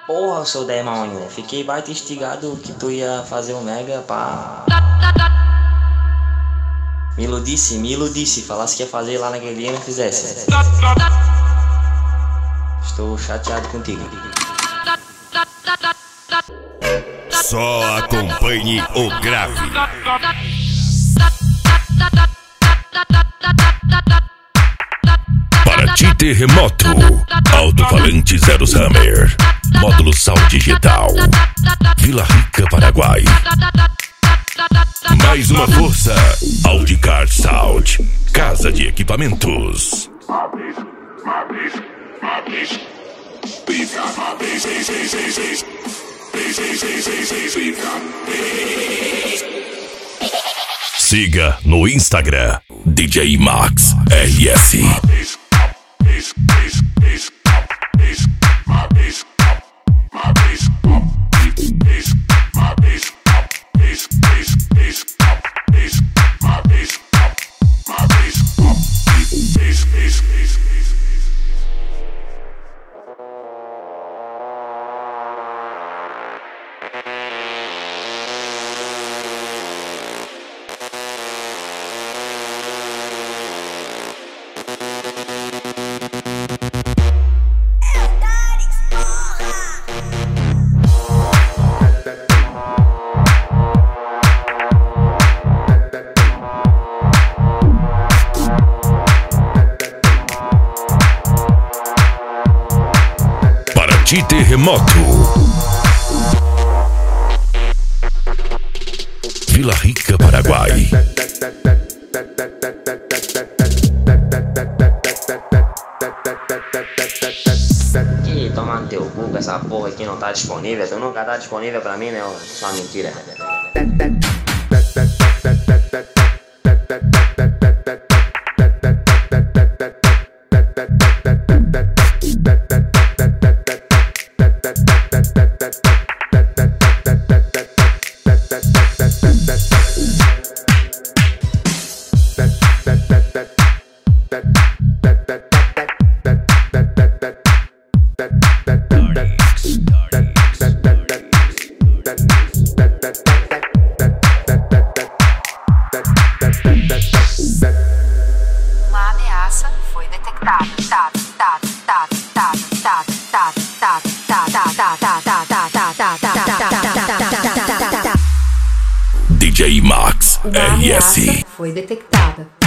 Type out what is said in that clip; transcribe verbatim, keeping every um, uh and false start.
Porra, seu demônio, fiquei baita instigado que tu ia fazer um mega pá. Me iludisse, me iludisse, falasse que ia fazer lá naquele dia e não fizesse. Estou chateado contigo. Só acompanhe o grave. Para ti terremoto, alto-falante Zero Summer, módulo Sound Digital, Vila Rica, Paraguai. Mais uma força, Audicar Sound, casa de equipamentos. Siga no Instagram D J Max R S. De terremoto, Vila Rica, Paraguai. Que toma no teu cu com essa porra aqui não tá disponível. Tu nunca tá disponível pra mim, né? Só mentira. Uma ameaça foi detectada. D J Max R S. Foi detectada.